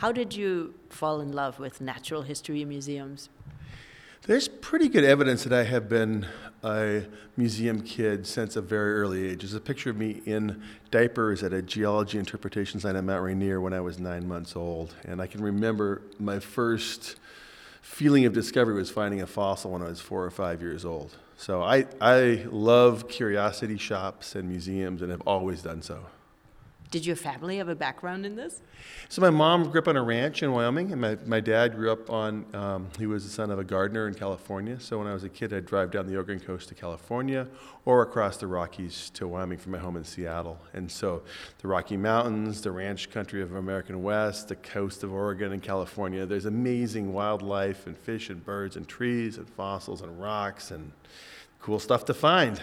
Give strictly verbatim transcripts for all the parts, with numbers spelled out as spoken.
How did you fall in love with natural history museums? There's pretty good evidence that I have been a museum kid since a very early age. There's a picture of me in diapers at a geology interpretation site at Mount Rainier when I was nine months old. And I can remember my first feeling of discovery was finding a fossil when I was four or five years old. So I, I love curiosity shops and museums and have always done so. Did your family have a background in this? So my mom grew up on a ranch in Wyoming, and my, my dad grew up on, um, he was the son of a gardener in California. So when I was a kid, I'd drive down the Oregon coast to California or across the Rockies to Wyoming from my home in Seattle. And so the Rocky Mountains, the ranch country of American West, the coast of Oregon and California, there's amazing wildlife and fish and birds and trees and fossils and rocks and cool stuff to find.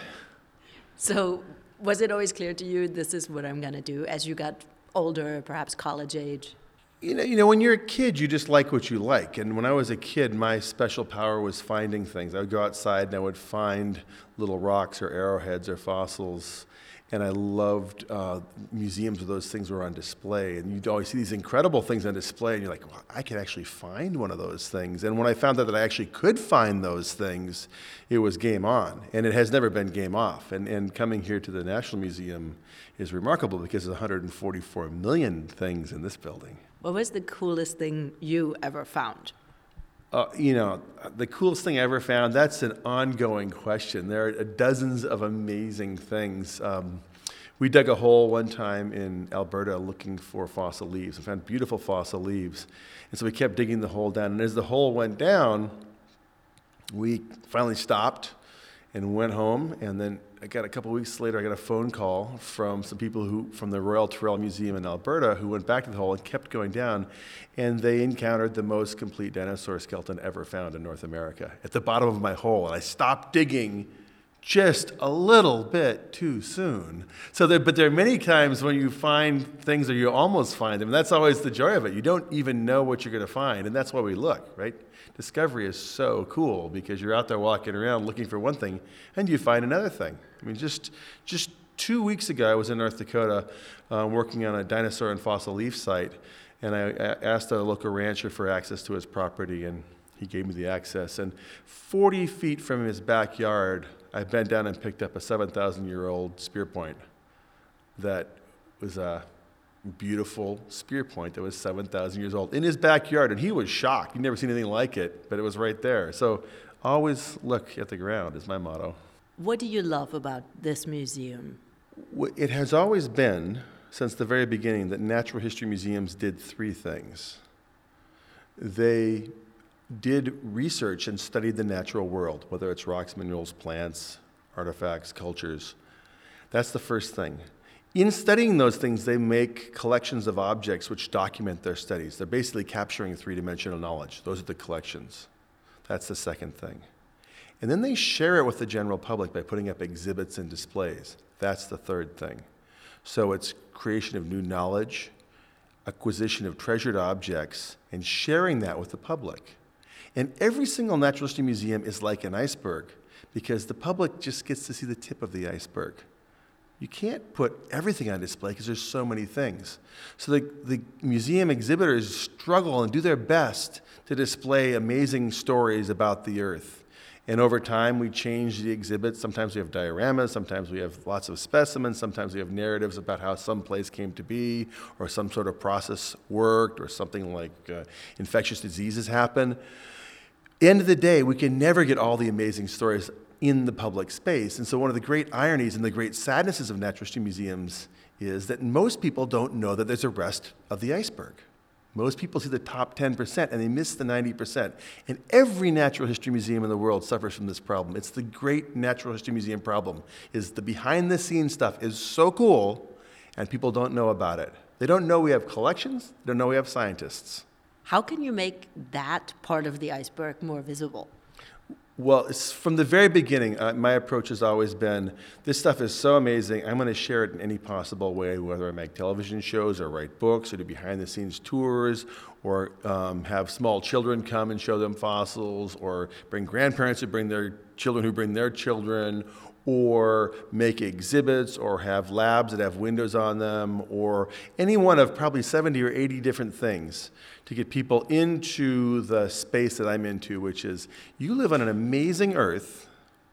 So was it always clear to you, this is what I'm going to do, as you got older, perhaps college age? You know, you know, when you're a kid, you just like what you like. And when I was a kid, my special power was finding things. I would go outside and I would find little rocks or arrowheads or fossils. And I loved uh, museums where those things were on display. And you'd always see these incredible things on display, and you're like, well, I could actually find one of those things. And when I found out that I actually could find those things, it was game on. And it has never been game off. And, and coming here to the National Museum is remarkable because there's one hundred forty-four million things in this building. What was the coolest thing you ever found? Uh, you know, the coolest thing I ever found, that's an ongoing question. There are dozens of amazing things. Um, we dug a hole one time in Alberta looking for fossil leaves and found beautiful fossil leaves. And so we kept digging the hole down. And as the hole went down, we finally stopped and went home. And then I got a couple of weeks later, I got a phone call from some people who from the Royal Tyrrell Museum in Alberta who went back to the hole and kept going down, and they encountered the most complete dinosaur skeleton ever found in North America at the bottom of my hole. And I stopped digging just a little bit too soon. So, there, but there are many times when you find things or you almost find them, and that's always the joy of it. You don't even know what you're going to find, and that's why we look, right? Discovery is so cool because you're out there walking around looking for one thing, and you find another thing. I mean, just just two weeks ago, I was in North Dakota uh, working on a dinosaur and fossil leaf site, and I asked a local rancher for access to his property, and he gave me the access. And forty feet from his backyard, I bent down and picked up a seven thousand year old spear point that was a beautiful spear point that was seven thousand years old in his backyard, and he was shocked. He'd never seen anything like it, but it was right there. So always look at the ground is my motto. What do you love about this museum? It has always been, since the very beginning, that natural history museums did three things. They did research and studied the natural world, whether it's rocks, minerals, plants, artifacts, cultures. That's the first thing. In studying those things, they make collections of objects which document their studies. They're basically capturing three-dimensional knowledge. Those are the collections. That's the second thing. And then they share it with the general public by putting up exhibits and displays. That's the third thing. So it's creation of new knowledge, acquisition of treasured objects, and sharing that with the public. And every single natural history museum is like an iceberg because the public just gets to see the tip of the iceberg. You can't put everything on display because there's so many things. So the, the museum exhibitors struggle and do their best to display amazing stories about the earth. And over time, we change the exhibits. Sometimes we have dioramas, sometimes we have lots of specimens, sometimes we have narratives about how some place came to be, or some sort of process worked, or something like uh, infectious diseases happen. End of the day, we can never get all the amazing stories in the public space. And so one of the great ironies and the great sadnesses of natural history museums is that most people don't know that there's a rest of the iceberg. Most people see the top ten percent and they miss the ninety percent. And every natural history museum in the world suffers from this problem. It's the great natural history museum problem, is the behind-the-scenes stuff is so cool and people don't know about it. They don't know we have collections, they don't know we have scientists. How can you make that part of the iceberg more visible? Well, it's from the very beginning, uh, my approach has always been, this stuff is so amazing, I'm going to share it in any possible way, whether I make television shows or write books or do behind-the-scenes tours or um, have small children come and show them fossils or bring grandparents who bring their children who bring their children or make exhibits, or have labs that have windows on them, or any one of probably seventy or eighty different things to get people into the space that I'm into, which is you live on an amazing earth,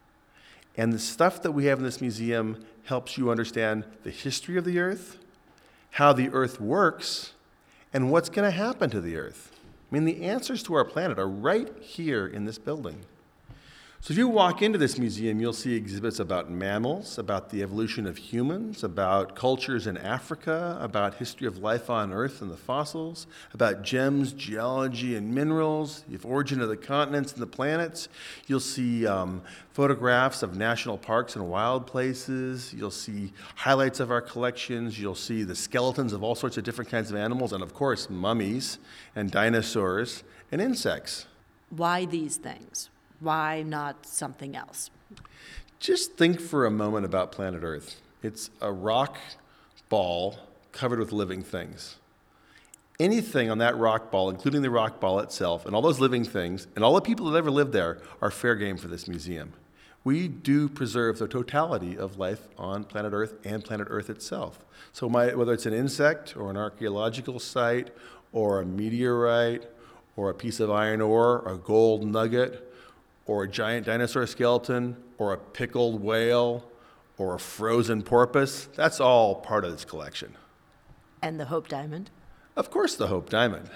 and the stuff that we have in this museum helps you understand the history of the earth, how the earth works, and what's going to happen to the earth. I mean, the answers to our planet are right here in this building. So if you walk into this museum, you'll see exhibits about mammals, about the evolution of humans, about cultures in Africa, about history of life on Earth and the fossils, about gems, geology, and minerals, the origin of the continents and the planets. You'll see um, photographs of national parks and wild places. You'll see highlights of our collections. You'll see the skeletons of all sorts of different kinds of animals, and of course, mummies and dinosaurs and insects. Why these things? Why not something else? Just think for a moment about planet Earth. It's a rock ball covered with living things. Anything on that rock ball, including the rock ball itself, and all those living things, and all the people that ever lived there, are fair game for this museum. We do preserve the totality of life on planet Earth and planet Earth itself. So my, whether it's an insect or an archaeological site or a meteorite or a piece of iron ore, a gold nugget, or a giant dinosaur skeleton, or a pickled whale, or a frozen porpoise, that's all part of this collection. And the Hope Diamond? Of course, the Hope Diamond.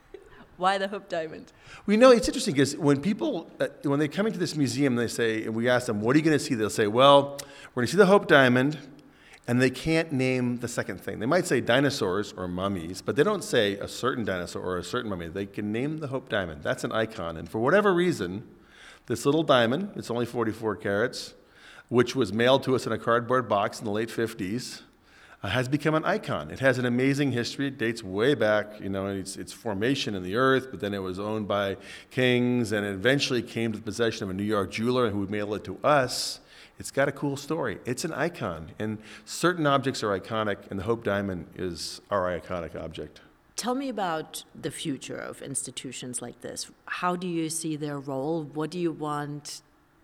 Why the Hope Diamond? We know it's interesting because when people, uh, when they come into this museum, they say, and we ask them, what are you going to see? They'll say, well, we're going to see the Hope Diamond, and they can't name the second thing. They might say dinosaurs or mummies, but they don't say a certain dinosaur or a certain mummy. They can name the Hope Diamond. That's an icon. And for whatever reason, this little diamond, it's only forty-four carats, which was mailed to us in a cardboard box in the late fifties, uh, has become an icon. It has an amazing history. It dates way back, you know, its, its formation in the earth, but then it was owned by kings, and it eventually came to the possession of a New York jeweler who would mail it to us. It's got a cool story. It's an icon, and certain objects are iconic, and the Hope Diamond is our iconic object. Tell me about the future of institutions like this. How do you see their role? What do you want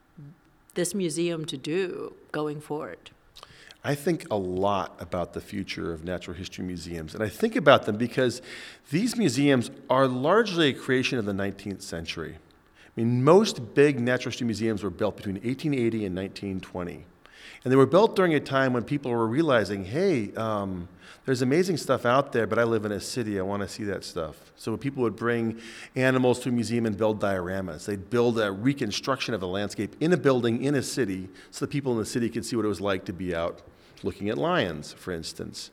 this museum to do going forward? I think a lot about the future of natural history museums, and I think about them because these museums are largely a creation of the nineteenth century. I mean, most big natural history museums were built between eighteen eighty and nineteen twenty. And they were built during a time when people were realizing, hey, um, there's amazing stuff out there, but I live in a city, I want to see that stuff. So people would bring animals to a museum and build dioramas. They'd build a reconstruction of a landscape in a building in a city so the people in the city could see what it was like to be out looking at lions, for instance.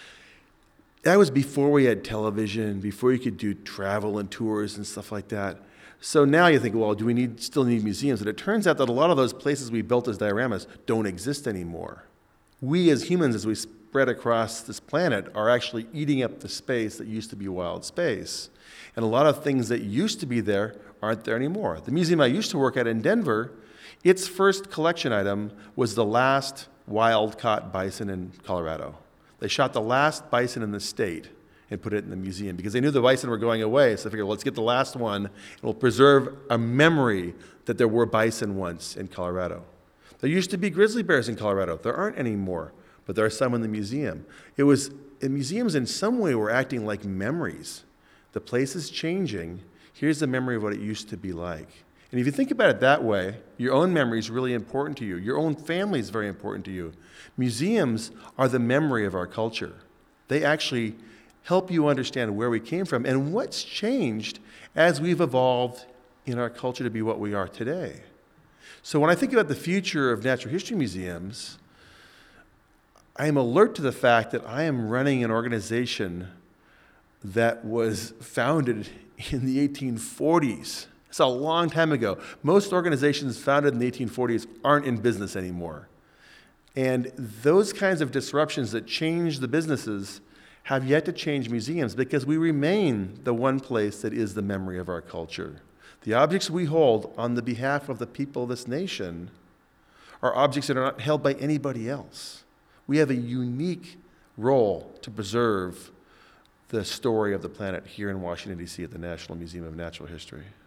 That was before we had television, before you could do travel and tours and stuff like that. So now you think, well, do we need still need museums? And it turns out that a lot of those places we built as dioramas don't exist anymore. We as humans, as we spread across this planet, are actually eating up the space that used to be wild space. And a lot of things that used to be there aren't there anymore. The museum I used to work at in Denver, its first collection item was the last wild-caught bison in Colorado. They shot the last bison in the state and put it in the museum because they knew the bison were going away. So they figured, well, let's get the last one, and we'll preserve a memory that there were bison once in Colorado. There used to be grizzly bears in Colorado. There aren't anymore, but there are some in the museum. It was, museums in some way were acting like memories. The place is changing. Here's the memory of what it used to be like. And if you think about it that way, your own memory is really important to you. Your own family is very important to you. Museums are the memory of our culture. They actually help you understand where we came from and what's changed as we've evolved in our culture to be what we are today. So when I think about the future of natural history museums, I am alert to the fact that I am running an organization that was founded in the eighteen forties. It's a long time ago. Most organizations founded in the eighteen forties aren't in business anymore. And those kinds of disruptions that change the businesses have yet to change museums because we remain the one place that is the memory of our culture. The objects we hold on the behalf of the people of this nation are objects that are not held by anybody else. We have a unique role to preserve the story of the planet here in Washington, D C at the National Museum of Natural History.